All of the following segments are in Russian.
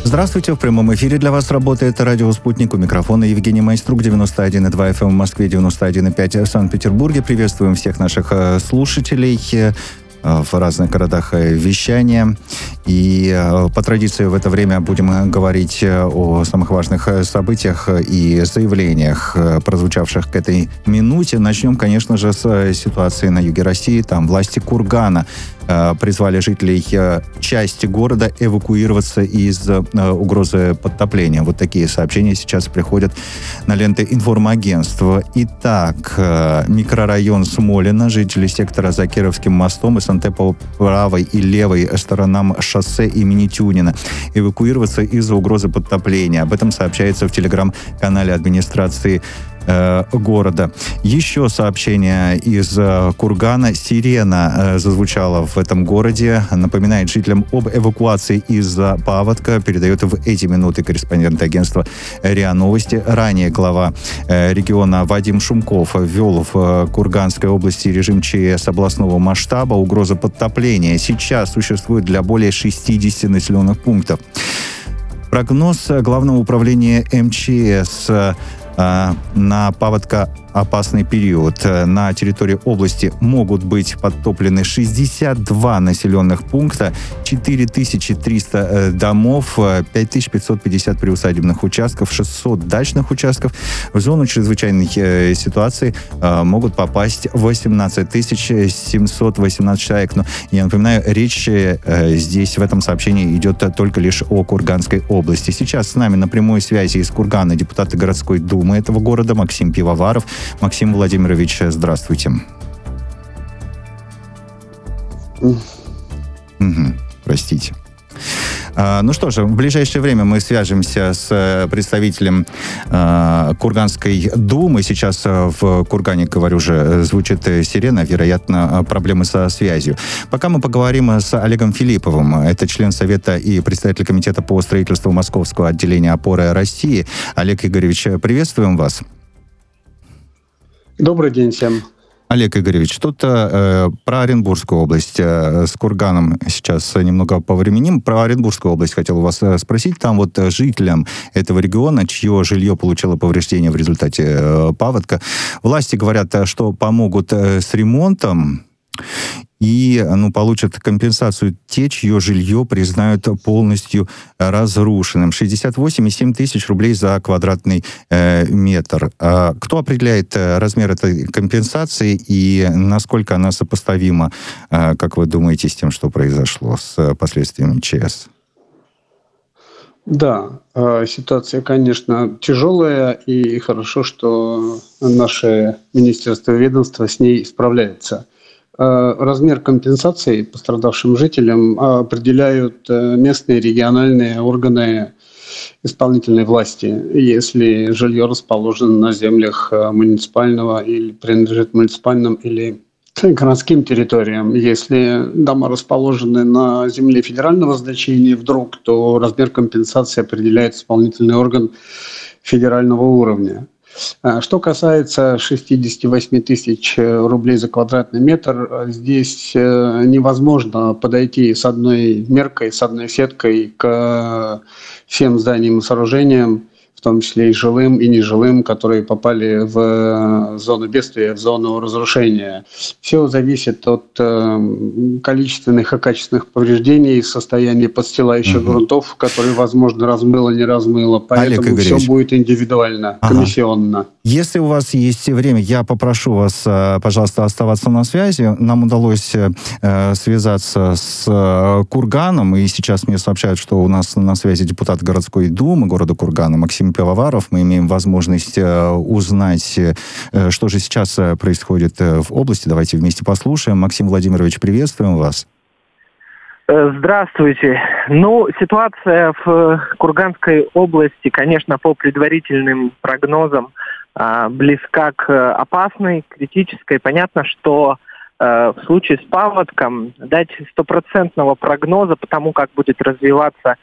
Здравствуйте, в прямом эфире для вас работает радио «Спутник». У микрофона Евгений Майструк, 91,2 FM в Москве, 91,5 в Санкт-Петербурге. Приветствуем всех наших слушателей в разных городах вещания. И по традиции в это время будем говорить о самых важных событиях и заявлениях, прозвучавших к этой минуте. Начнем, конечно же, с ситуации на юге России. Там власти Кургана призвали жителей части города эвакуироваться из угрозы подтопления. Вот такие сообщения сейчас приходят на ленты информагентства. Итак, микрорайон Смолино, жители сектора за Кировским мостом и СНТ по правой и левой сторонам шоссе имени Тюнина эвакуироваться из-за угрозы подтопления. Об этом сообщается в телеграм-канале администрации города. Еще сообщение из Кургана. Сирена зазвучала в этом городе. Напоминает жителям об эвакуации из-за паводка. Передает в эти минуты корреспондент агентства РИА Новости. Ранее глава региона Вадим Шумков ввел в Курганской области режим ЧС областного масштаба. Угроза подтопления сейчас существует для более 60 населенных пунктов. Прогноз Главного управления МЧС на паводкоопасный период. На территории области могут быть подтоплены 62 населенных пункта, 4300 домов, 5550 приусадебных участков, 600 дачных участков. В зону чрезвычайной ситуации могут попасть 18 718 человек. Но, я напоминаю, речь здесь в этом сообщении идет только лишь о Курганской области. Сейчас с нами на прямой связи из Кургана депутаты городской думы этого города Максим Пивоваров. Максим Владимирович, здравствуйте. Простите. Ну что же, в ближайшее время мы свяжемся с представителем Курганской думы. Сейчас в Кургане, говорю же, звучит сирена, вероятно, проблемы со связью. Пока мы поговорим с Олегом Филипповым. Это член Совета и председатель комитета по строительству Московского отделения «Опоры России». Олег Игоревич, приветствуем вас. Добрый день всем. Олег Игоревич, что-то про Оренбургскую область. С Курганом сейчас немного повременим. Про Оренбургскую область хотел у вас спросить. Там вот жителям этого региона, чье жилье получило повреждения в результате паводка, власти говорят, что помогут с ремонтом и получат компенсацию те, чье жилье признают полностью разрушенным. 68,7 тысяч рублей за квадратный метр. Кто определяет размер этой компенсации и насколько она сопоставима, как вы думаете, с тем, что произошло с последствиями ЧС? Да, ситуация, конечно, тяжелая, и хорошо, что наше министерство и ведомство с ней справляется. Размер компенсации пострадавшим жителям определяют местные региональные органы исполнительной власти. Если жилье расположено на землях муниципального или принадлежит муниципальным или городским территориям, если дома расположены на земле федерального значения вдруг, то размер компенсации определяет исполнительный орган федерального уровня. Что касается 68 тысяч рублей за квадратный метр, здесь невозможно подойти с одной меркой, с одной сеткой к всем зданиям и сооружениям, в том числе и жилым, и нежилым, которые попали в зону бедствия, в зону разрушения. Все зависит от количественных и качественных повреждений, состояния подстилающих грунтов, которые, возможно, размыло, не размыло. Поэтому все будет индивидуально, комиссионно. Если у вас есть время, я попрошу вас, пожалуйста, оставаться на связи. Нам удалось связаться с Курганом, и сейчас мне сообщают, что у нас на связи депутат городской думы города Кургана Максим Пивоваров. Мы имеем возможность узнать, что же сейчас происходит в области. Давайте вместе послушаем. Максим Владимирович, приветствуем вас. Здравствуйте. Ситуация в Курганской области, конечно, по предварительным прогнозам близка к опасной, критической. Понятно, что в случае с паводком дать стопроцентного прогноза по тому, как будут развиваться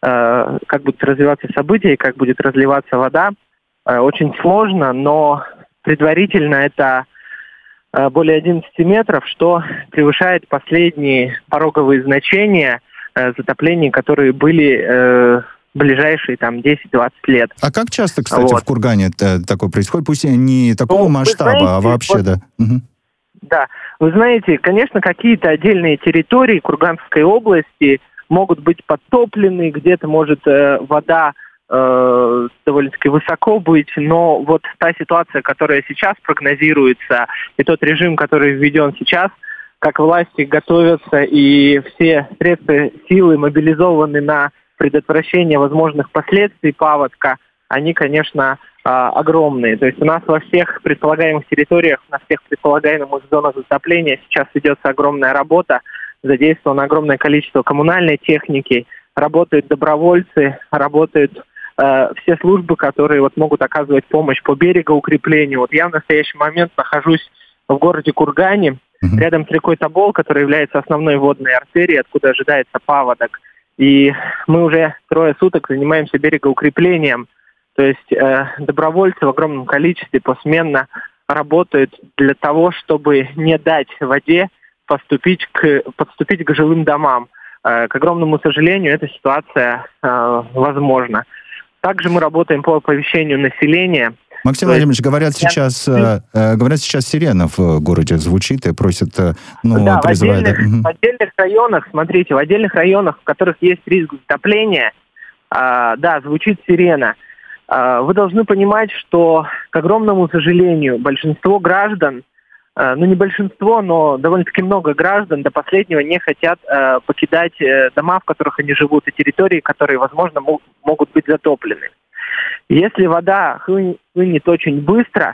события и как будет разливаться вода, очень сложно, но предварительно это более 11 метров, что превышает последние пороговые значения затоплений, которые были ближайшие там 10-20 лет. А как часто, кстати, в Кургане такое происходит? Пусть не такого масштаба, знаете, а вообще, да. Угу. Да, вы знаете, конечно, какие-то отдельные территории Курганской области могут быть подтоплены, где-то может вода довольно-таки высоко быть, но вот та ситуация, которая сейчас прогнозируется, и тот режим, который введен сейчас, как власти готовятся и все средства силы мобилизованы на предотвращение возможных последствий паводка, они, конечно, огромные. То есть у нас во всех предполагаемых территориях, на всех предполагаемых зонах затопления сейчас ведется огромная работа, задействовано огромное количество коммунальной техники, работают добровольцы, работают все службы, которые вот могут оказывать помощь по берегоукреплению. Вот я в настоящий момент нахожусь в городе Кургане, рядом с рекой Тобол, которая является основной водной артерией, откуда ожидается паводок. И мы уже 3 суток занимаемся берегоукреплением. То есть добровольцы в огромном количестве посменно работают для того, чтобы не дать воде подступить к жилым домам. К огромному сожалению, эта ситуация возможна. Также мы работаем по оповещению населения. Максим Владимирович, говорят сейчас сирена в городе звучит и просят, призывают. В отдельных районах, смотрите, в отдельных районах, в которых есть риск затопления, звучит сирена. Вы должны понимать, что, к огромному сожалению, большинство граждан, не большинство, но довольно-таки много граждан до последнего не хотят покидать дома, в которых они живут, и территории, которые, возможно, могут быть затоплены. Если вода хлынет очень быстро,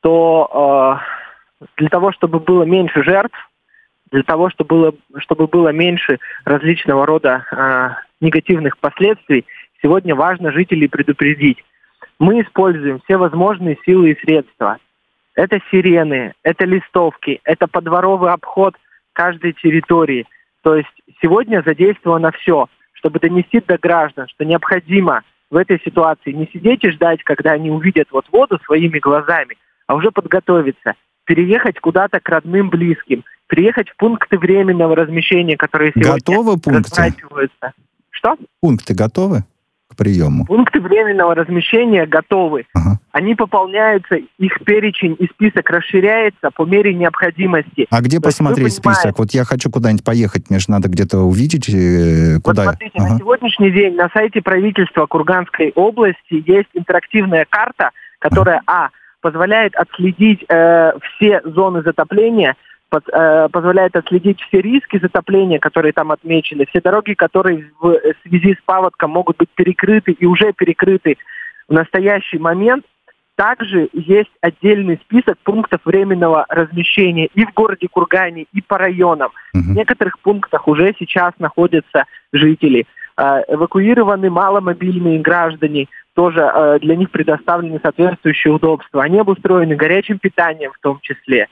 то для того, чтобы было меньше жертв, для того, чтобы было меньше различного рода негативных последствий, сегодня важно жителей предупредить. Мы используем все возможные силы и средства. Это сирены, это листовки, это подворовый обход каждой территории. То есть сегодня задействовано все, чтобы донести до граждан, что необходимо в этой ситуации не сидеть и ждать, когда они увидят воду своими глазами, а уже подготовиться, переехать куда-то к родным, близким, приехать в пункты временного размещения, которые сегодня готовы пункты? Разворачиваются. Что? Пункты готовы к приему? Пункты временного размещения готовы. Ага. Они пополняются, их перечень и список расширяется по мере необходимости. А где посмотреть список? Вот я хочу куда-нибудь поехать, мне же надо где-то увидеть, куда. Вот смотрите, на сегодняшний день на сайте правительства Курганской области есть интерактивная карта, которая, позволяет отследить все зоны затопления, позволяет отследить все риски затопления, которые там отмечены, все дороги, которые в связи с паводком могут быть перекрыты и уже перекрыты в настоящий момент. Также есть отдельный список пунктов временного размещения и в городе Кургане, и по районам. В некоторых пунктах уже сейчас находятся жители. Эвакуированы маломобильные граждане, тоже для них предоставлены соответствующие удобства. Они обустроены горячим питанием в том числе.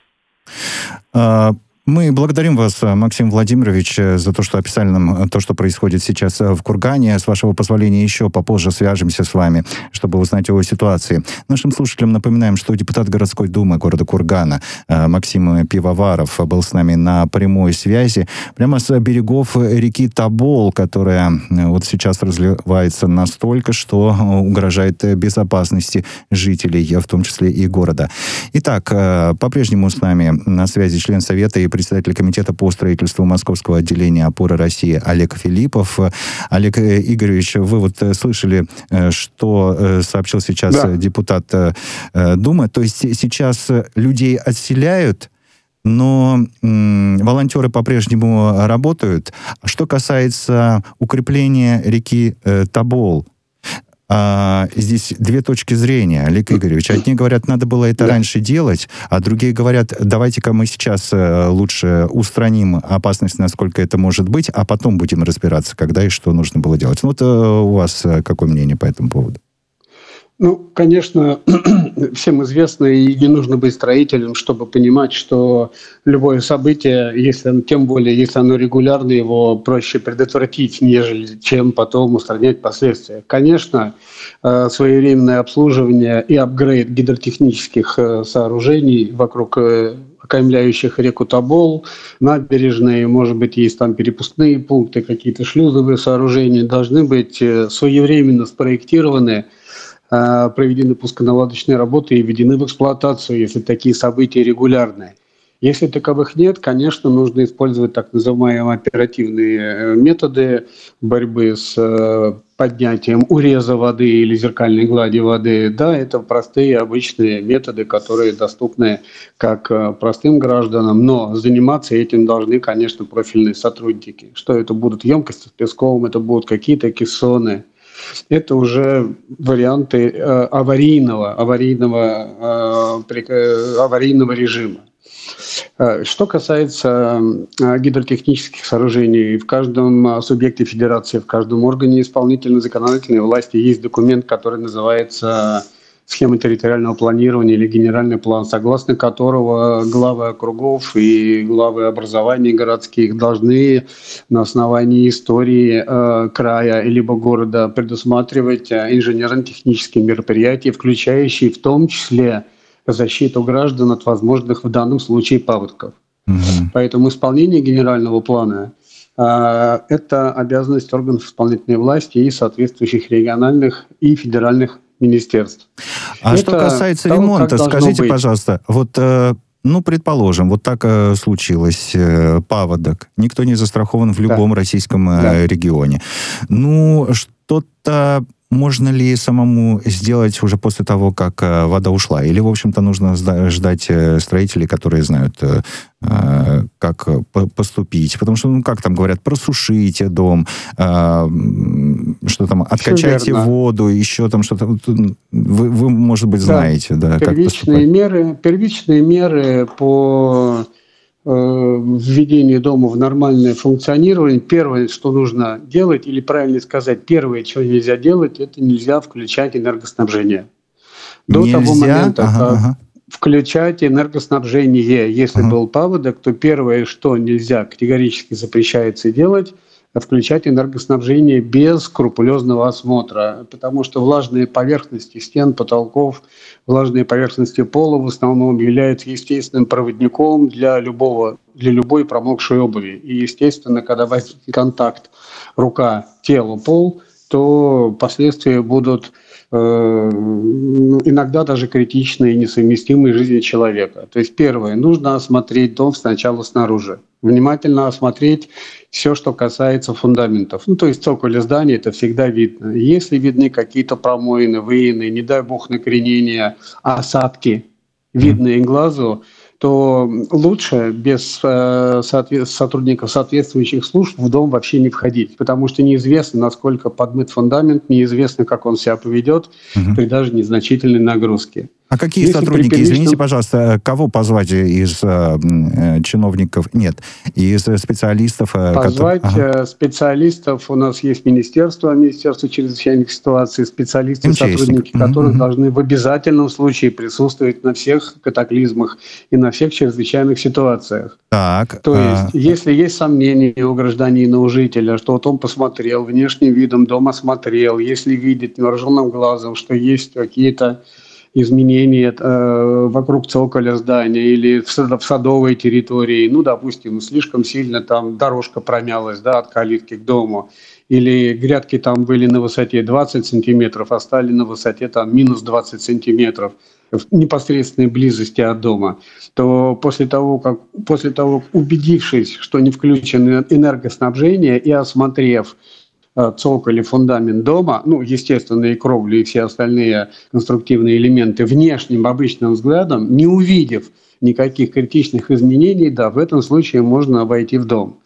Мы благодарим вас, Максим Владимирович, за то, что описали нам то, что происходит сейчас в Кургане. С вашего позволения еще попозже свяжемся с вами, чтобы узнать о ситуации. Нашим слушателям напоминаем, что депутат городской думы города Кургана Максим Пивоваров был с нами на прямой связи прямо с берегов реки Тобол, которая вот сейчас разливается настолько, что угрожает безопасности жителей, в том числе и города. Итак, по-прежнему с нами на связи член Совета и председатель комитета по строительству Московского отделения «Опоры России» Олег Филиппов. Олег Игоревич, вы вот слышали, что сообщил сейчас депутат Думы. То есть сейчас людей отселяют, но волонтеры по-прежнему работают. Что касается укрепления реки Тобол, здесь две точки зрения, Олег Игоревич. Одни говорят, надо было это раньше делать, а другие говорят, давайте-ка мы сейчас лучше устраним опасность, насколько это может быть, а потом будем разбираться, когда и что нужно было делать. Вот у вас какое мнение по этому поводу? Ну, конечно, всем известно, и не нужно быть строителем, чтобы понимать, что любое событие, тем более, если оно регулярно, его проще предотвратить, нежели чем потом устранять последствия. Конечно, своевременное обслуживание и апгрейд гидротехнических сооружений вокруг окаймляющих реку Тобол, набережные, может быть, есть там перепускные пункты, какие-то шлюзовые сооружения, должны быть своевременно спроектированы, проведены пусконаладочные работы и введены в эксплуатацию, если такие события регулярные. Если таковых нет, конечно, нужно использовать так называемые оперативные методы борьбы с поднятием уреза воды или зеркальной глади воды. Да, это простые, обычные методы, которые доступны как простым гражданам, но заниматься этим должны, конечно, профильные сотрудники. Что это будут емкости с песком, это будут какие-то кессоны. Это уже варианты аварийного режима. Что касается гидротехнических сооружений, в каждом субъекте федерации, в каждом органе исполнительной законодательной власти есть документ, который называется схема территориального планирования или генеральный план, согласно которого главы округов и главы образований городских должны на основании истории края либо города предусматривать инженерно-технические мероприятия, включающие в том числе защиту граждан от возможных в данном случае паводков. Поэтому исполнение генерального плана это обязанность органов исполнительной власти и соответствующих региональных и федеральных министерств. А что касается ремонта, скажите, пожалуйста, вот, предположим, вот так случилось, паводок, никто не застрахован в любом российском регионе. Что-то можно ли самому сделать уже после того, как вода ушла? Или, в общем-то, нужно ждать строителей, которые знают, как поступить? Потому что, как там говорят, просушите дом, что там, откачайте воду, еще там что-то. Вы, может быть, знаете, да, как поступать. Первичные меры по введение дома в нормальное функционирование. Первое, что нужно делать, или правильно сказать, первое, что нельзя делать, это нельзя включать энергоснабжение. До того момента, как включать энергоснабжение. Если был паводок, то первое, что нельзя, категорически запрещается делать, включать энергоснабжение без скрупулезного осмотра, потому что влажные поверхности стен, потолков, влажные поверхности пола в основном являются естественным проводником для любой промокшей обуви. И, естественно, когда возникнет контакт рука, тело, пол, то последствия будут иногда даже критичные и несовместимые с жизнью человека. То есть первое, нужно осмотреть дом сначала снаружи. Внимательно осмотреть все, что касается фундаментов. То есть цоколя здания, это всегда видно. Если видны какие-то промоины, выины, не дай бог накренения, осадки, видные глазу, то лучше без сотрудников соответствующих служб в дом вообще не входить, потому что неизвестно, насколько подмыт фундамент, неизвестно, как он себя поведет при даже незначительной нагрузке. А какие сотрудники, извините, пожалуйста, кого позвать из чиновников, из специалистов? Позвать специалистов, у нас есть Министерство чрезвычайных ситуаций, специалисты, сотрудники, которые должны в обязательном случае присутствовать на всех катаклизмах и на всех чрезвычайных ситуациях. Так. То есть, если есть сомнения у гражданина, у жителя, что вот он посмотрел, внешним видом дом осмотрел, если видит невооруженным глазом, что есть какие-то изменения вокруг цоколя здания или в садовой территории, допустим, слишком сильно там дорожка промялась, от калитки к дому, или грядки там были на высоте 20 сантиметров, а стали на высоте там минус 20 сантиметров в непосредственной близости от дома, то после того, убедившись, что не включено энергоснабжение и осмотрев цоколь и фундамент дома, естественно, и кровлю, и все остальные конструктивные элементы внешним обычным взглядом, не увидев никаких критичных изменений, в этом случае можно войти в дом.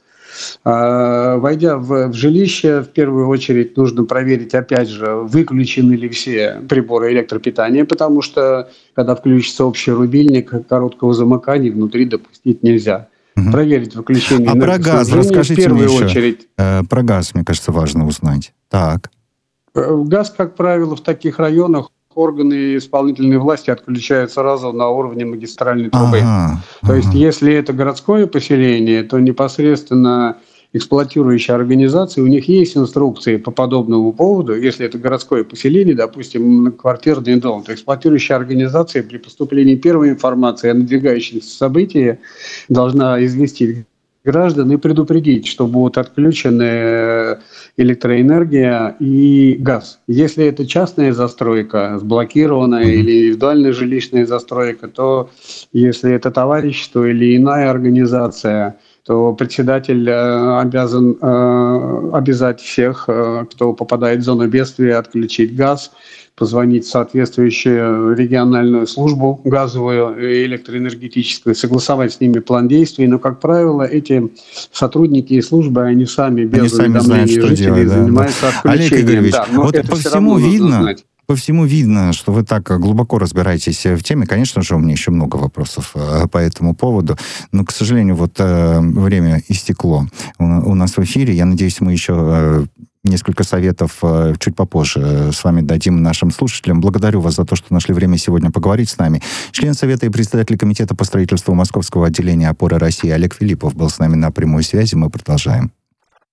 Войдя в жилище, в первую очередь нужно проверить, опять же, выключены ли все приборы электропитания, потому что, когда включится общий рубильник, короткого замыкания внутри допустить нельзя. Проверить выключение энергоснабжения. А про газ расскажите в первую мне очередь. Про газ, мне кажется, важно узнать. Так. Газ, как правило, в таких районах органы исполнительной власти отключают сразу на уровне магистральной трубы. То есть, если это городское поселение, то непосредственно эксплуатирующие организации, у них есть инструкции по подобному поводу. Если это городское поселение, допустим, многоквартирный дом, то эксплуатирующая организация при поступлении первой информации о надвигающемся событии должна известить граждан и предупредить, что будут отключены электроэнергия и газ. Если это частная застройка, сблокированная или индивидуальная жилищная застройка, то если это товарищество или иная организация, то председатель обязан обязать всех, кто попадает в зону бедствия, отключить газ, позвонить в соответствующую региональную службу газовую и электроэнергетическую, согласовать с ними план действий. Но, как правило, эти сотрудники и службы, они сами без уведомления жителей занимаются отключением. Олег Игоревич, вот по всему видно... По всему видно, что вы так глубоко разбираетесь в теме. Конечно же, у меня еще много вопросов по этому поводу. Но, к сожалению, вот время истекло у нас в эфире. Я надеюсь, мы еще несколько советов чуть попозже с вами дадим нашим слушателям. Благодарю вас за то, что нашли время сегодня поговорить с нами. Член Совета и председатель Комитета по строительству Московского отделения «Опоры России» Олег Филиппов был с нами на прямой связи. Мы продолжаем.